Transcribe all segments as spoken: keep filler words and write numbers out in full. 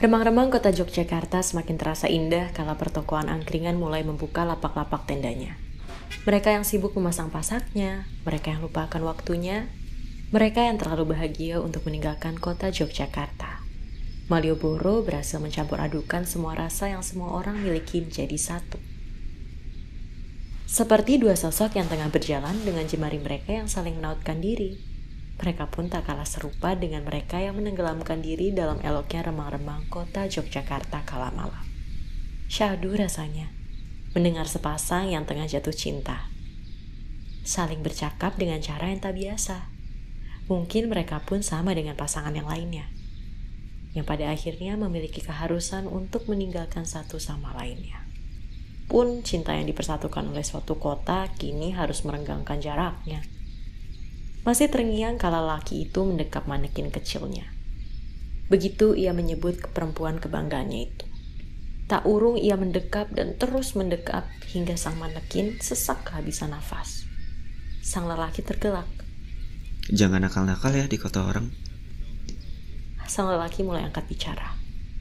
Remang-remang kota Yogyakarta semakin terasa indah kala pertokoan angkringan mulai membuka lapak-lapak tendanya. Mereka yang sibuk memasang pasaknya, mereka yang lupakan waktunya, mereka yang terlalu bahagia untuk meninggalkan kota Yogyakarta. Malioboro berhasil mencampur adukan semua rasa yang semua orang miliki menjadi satu. Seperti dua sosok yang tengah berjalan dengan jemari mereka yang saling menautkan diri. Mereka pun tak kalah serupa dengan mereka yang menenggelamkan diri dalam eloknya remang-remang kota Yogyakarta kala malam. Syahdu rasanya mendengar sepasang yang tengah jatuh cinta, saling bercakap dengan cara yang tak biasa. Mungkin mereka pun sama dengan pasangan yang lainnya, yang pada akhirnya memiliki keharusan untuk meninggalkan satu sama lainnya. Pun cinta yang dipersatukan oleh suatu kota kini harus merenggangkan jaraknya. Masih terngiang kala laki itu mendekap manekin kecilnya. Begitu ia menyebut ke perempuan kebanggaannya itu. Tak urung ia mendekap dan terus mendekap hingga sang manekin sesak kehabisan nafas. Sang lelaki tergelak. Jangan nakal-nakal ya di kota orang. Sang lelaki mulai angkat bicara.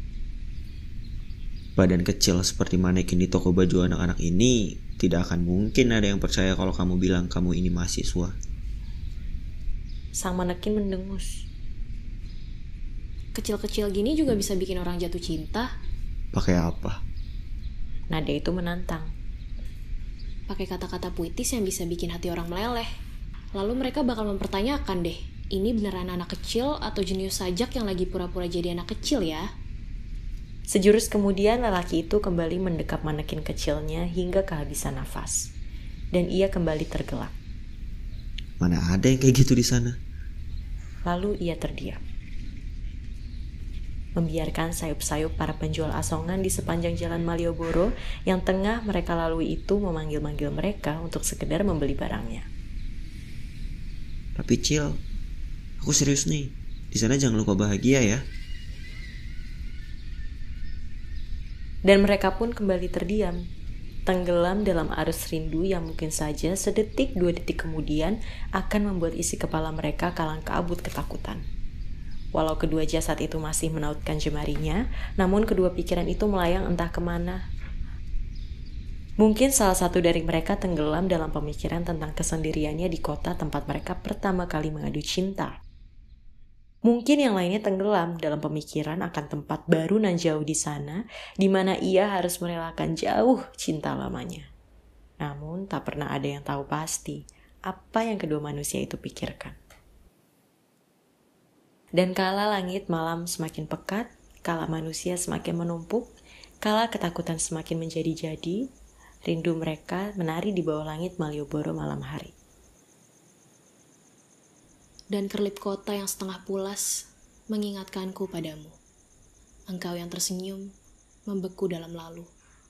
Badan kecil seperti manekin di toko baju anak-anak ini, tidak akan mungkin ada yang percaya kalau kamu bilang kamu ini mahasiswa. Sang manekin mendengus. Kecil-kecil gini juga bisa bikin orang jatuh cinta. Pakai apa? Nada itu menantang. Pakai kata-kata puitis yang bisa bikin hati orang meleleh. Lalu mereka bakal mempertanyakan deh, ini beneran anak kecil atau jenius sajak yang lagi pura-pura jadi anak kecil ya? Sejurus kemudian lelaki itu kembali mendekap manekin kecilnya hingga kehabisan nafas. Dan ia kembali tergelak. Mana ada yang kayak gitu di sana? Lalu ia terdiam, membiarkan sayup-sayup para penjual asongan di sepanjang jalan Malioboro yang tengah mereka lalui itu memanggil-manggil mereka untuk sekedar membeli barangnya. Tapi Cil, aku serius nih. Di sana jangan lupa bahagia ya. Dan mereka pun kembali terdiam, tenggelam dalam arus rindu yang mungkin saja sedetik dua detik kemudian akan membuat isi kepala mereka kalang kabut ketakutan. Walau kedua jasad itu masih menautkan jemarinya, namun kedua pikiran itu melayang entah kemana. Mungkin salah satu dari mereka tenggelam dalam pemikiran tentang kesendiriannya di kota tempat mereka pertama kali mengadu cinta. Mungkin yang lainnya tenggelam dalam pemikiran akan tempat baru nan jauh di sana, di mana ia harus merelakan jauh cinta lamanya. Namun tak pernah ada yang tahu pasti apa yang kedua manusia itu pikirkan. Dan kala langit malam semakin pekat, kala manusia semakin menumpuk, kala ketakutan semakin menjadi-jadi, rindu mereka menari di bawah langit Malioboro malam hari. Dan kerlip kota yang setengah pulas mengingatkanku padamu. Engkau yang tersenyum, membeku dalam lalu.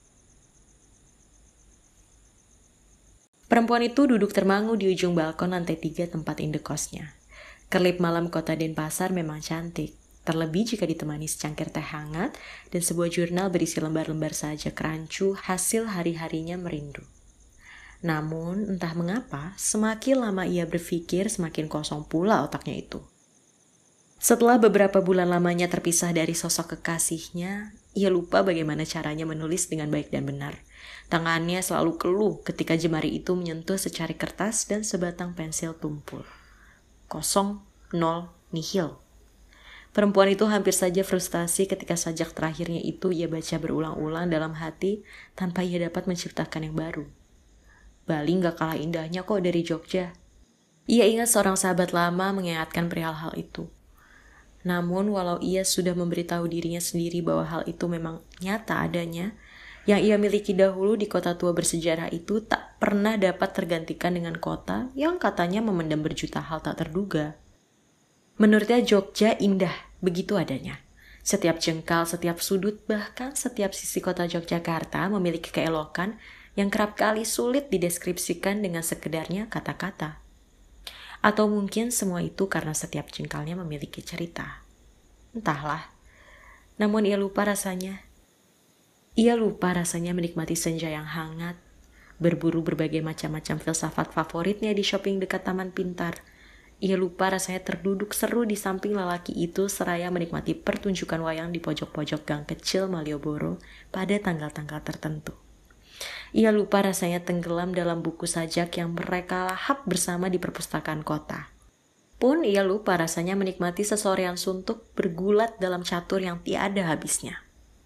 Perempuan itu duduk termangu di ujung balkon lantai tiga tempat indekosnya. Kerlip malam kota Denpasar memang cantik, terlebih jika ditemani secangkir teh hangat dan sebuah jurnal berisi lembar-lembar sajak rancu hasil hari-harinya merindu. Namun, entah mengapa, semakin lama ia berpikir, semakin kosong pula otaknya itu. Setelah beberapa bulan lamanya terpisah dari sosok kekasihnya, ia lupa bagaimana caranya menulis dengan baik dan benar. Tangannya selalu keluh ketika jemari itu menyentuh secari kertas dan sebatang pensil tumpul. Kosong, nol, nihil. Perempuan itu hampir saja frustasi ketika sajak terakhirnya itu ia baca berulang-ulang dalam hati tanpa ia dapat menciptakan yang baru. Bali gak kalah indahnya kok dari Jogja. Ia ingat seorang sahabat lama mengingatkan perihal hal itu. Namun walau ia sudah memberitahu dirinya sendiri bahwa hal itu memang nyata adanya, yang ia miliki dahulu di kota tua bersejarah itu tak pernah dapat tergantikan dengan kota yang katanya memendam berjuta hal tak terduga. Menurutnya Jogja indah, begitu adanya. Setiap jengkal, setiap sudut, bahkan setiap sisi kota Yogyakarta memiliki keelokan yang kerap kali sulit dideskripsikan dengan sekedarnya kata-kata. Atau mungkin semua itu karena setiap jengkalnya memiliki cerita. Entahlah. Namun ia lupa rasanya. Ia lupa rasanya menikmati senja yang hangat, berburu berbagai macam-macam filsafat favoritnya di shopping dekat Taman Pintar, Ia lupa rasanya terduduk seru di samping lelaki itu seraya menikmati pertunjukan wayang di pojok-pojok gang kecil Malioboro pada tanggal-tanggal tertentu. Ia lupa rasanya tenggelam dalam buku sajak yang mereka lahap bersama di perpustakaan kota. Pun ia lupa rasanya menikmati sesorean suntuk bergulat dalam catur yang tiada habisnya.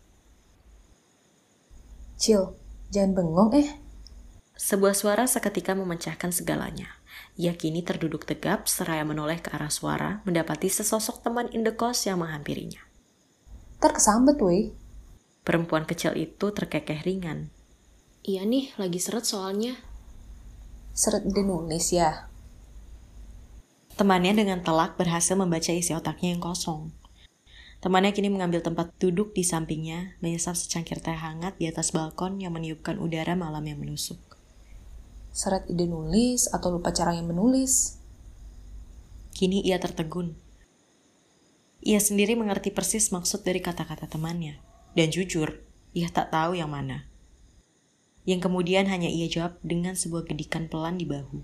Cil, jangan bengong eh. Sebuah suara seketika memecahkan segalanya. Ia kini terduduk tegap seraya menoleh ke arah suara mendapati sesosok teman indekos yang menghampirinya. Ntar kesambet weh. Perempuan kecil itu terkekeh ringan. Iya nih, lagi seret soalnya. Seret ide nulis ya? Temannya dengan telak berhasil membaca isi otaknya yang kosong. Temannya kini mengambil tempat duduk di sampingnya, menyesap secangkir teh hangat di atas balkon yang meniupkan udara malam yang menusuk. Seret ide nulis atau lupa cara yang menulis? Kini ia tertegun. Ia sendiri mengerti persis maksud dari kata-kata temannya. Dan jujur, ia tak tahu yang mana. Yang kemudian hanya ia jawab dengan sebuah gedikan pelan di bahu.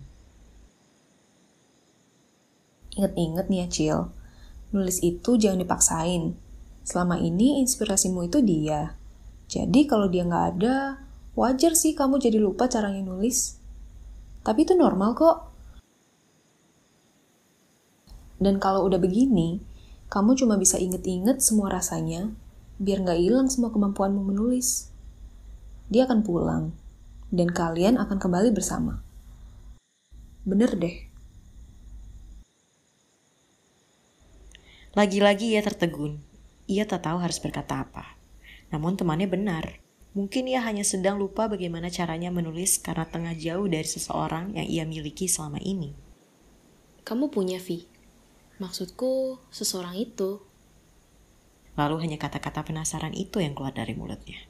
Ingat-ingat nih ya Cil, nulis itu jangan dipaksain. Selama ini inspirasimu itu dia. Jadi kalau dia nggak ada, wajar sih kamu jadi lupa caranya nulis. Tapi itu normal kok. Dan kalau udah begini, kamu cuma bisa inget-inget semua rasanya, biar nggak hilang semua kemampuanmu menulis. Dia akan pulang, dan kalian akan kembali bersama. Bener deh. Lagi-lagi ia tertegun. Ia tak tahu harus berkata apa. Namun temannya benar. Mungkin ia hanya sedang lupa bagaimana caranya menulis karena tengah jauh dari seseorang yang ia miliki selama ini. Kamu punya, Vi. Maksudku, seseorang itu. Lalu hanya kata-kata penasaran itu yang keluar dari mulutnya.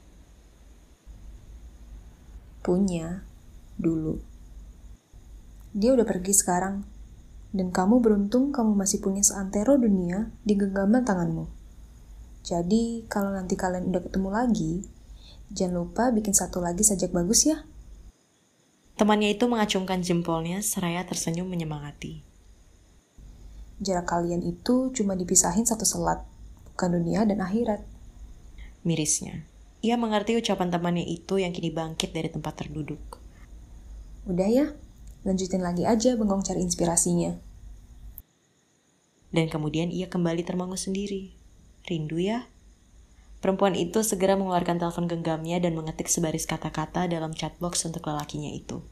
Punya. Dulu. Dia udah pergi sekarang. Dan kamu beruntung kamu masih punya seantero dunia di genggaman tanganmu. Jadi, kalau nanti kalian udah ketemu lagi, jangan lupa bikin satu lagi sajak bagus ya. Temannya itu mengacungkan jempolnya seraya tersenyum menyemangati. Jarak kalian itu cuma dipisahin satu selat, bukan dunia dan akhirat. Mirisnya, ia mengerti ucapan temannya itu yang kini bangkit dari tempat terduduk. Udah ya, lanjutin lagi aja bengong cari inspirasinya. Dan kemudian ia kembali termangu sendiri. Rindu ya? Perempuan itu segera mengeluarkan telepon genggamnya dan mengetik sebaris kata-kata dalam chatbox untuk lelakinya itu.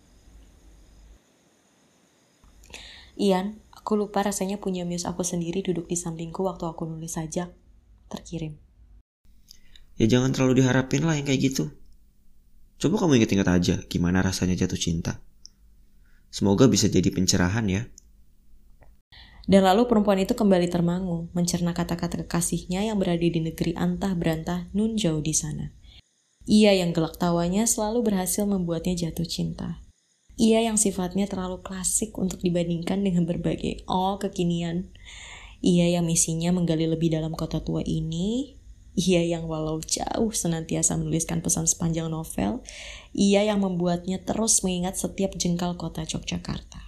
Ian, aku lupa rasanya punya muse aku sendiri duduk di sampingku waktu aku nulis sajak. Terkirim. Ya jangan terlalu diharapin lah yang kayak gitu. Coba kamu inget-inget aja gimana rasanya jatuh cinta. Semoga bisa jadi pencerahan ya. Dan lalu perempuan itu kembali termangu, mencerna kata-kata kekasihnya yang berada di negeri antah berantah nun jauh di sana. Ia yang gelak tawanya selalu berhasil membuatnya jatuh cinta. Ia yang sifatnya terlalu klasik untuk dibandingkan dengan berbagai all kekinian. Ia yang misinya menggali lebih dalam kota tua ini. Ia yang walau jauh senantiasa menuliskan pesan sepanjang novel. Ia yang membuatnya terus mengingat setiap jengkal kota Yogyakarta.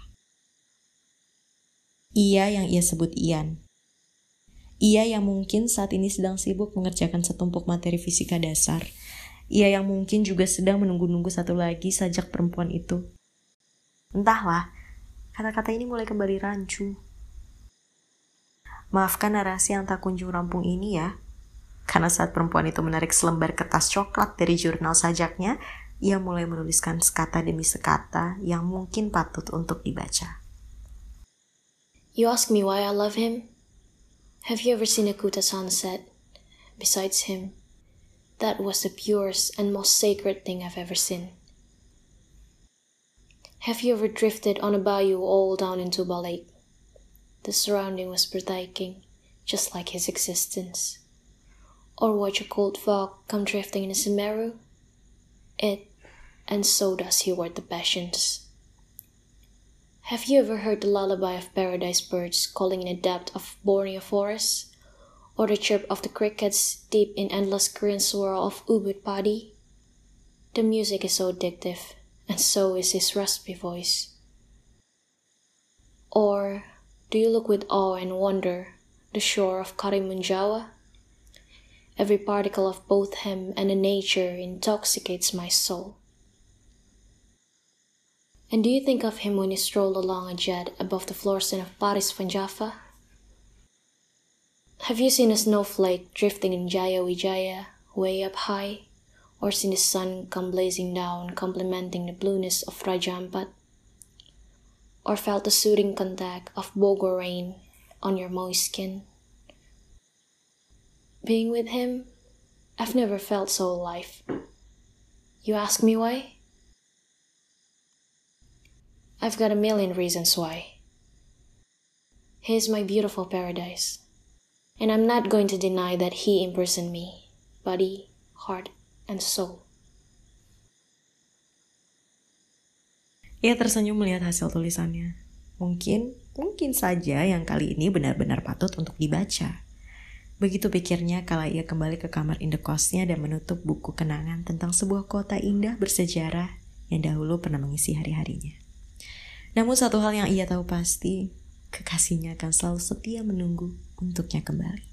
Ia yang ia sebut Ian. Ia yang mungkin saat ini sedang sibuk mengerjakan setumpuk materi fisika dasar. Ia yang mungkin juga sedang menunggu-nunggu satu lagi sajak perempuan itu. Entahlah, kata-kata ini mulai kembali rancu. Maafkan narasi yang tak kunjung rampung ini ya. Karena saat perempuan itu menarik selembar kertas coklat dari jurnal sajaknya, ia mulai menuliskan sekata demi sekata yang mungkin patut untuk dibaca. You ask me why I love him? Have you ever seen a Kuta sunset? Besides him, that was the purest and most sacred thing I've ever seen. Have you ever drifted on a bayou all down in Tuba Lake? The surrounding was breathtaking, just like his existence. Or watch a cold fog come drifting in a Semeru? It, and so does he ward the passions. Have you ever heard the lullaby of paradise birds calling in the depth of Borneo forest? Or the chirp of the crickets deep in endless Korean swirl of Ubud Padi? The music is so addictive, and so is his raspy voice. Or Do you look with awe and wonder the shore of Karimun Jawa? Every particle of both him and the nature intoxicates my soul. And do you think of him when you stroll along a jet above the floor scene of Paris Van Java? Have you seen a snowflake drifting in Jaya Wijaya, way up high? Or seen the sun come blazing down, complementing the blueness of Raja Ampat? Or felt the soothing contact of Bogor rain on your moist skin? Being with him, I've never felt so alive. You ask me why? I've got a million reasons why. He is my beautiful paradise. And I'm not going to deny that he imprisoned me, body, heart, and soul. Ia tersenyum melihat hasil tulisannya. Mungkin, mungkin saja yang kali ini benar-benar patut untuk dibaca. Begitu pikirnya kala ia kembali ke kamar indekosnya dan menutup buku kenangan tentang sebuah kota indah bersejarah yang dahulu pernah mengisi hari-harinya. Namun satu hal yang ia tahu pasti, kekasihnya akan selalu setia menunggu untuknya kembali.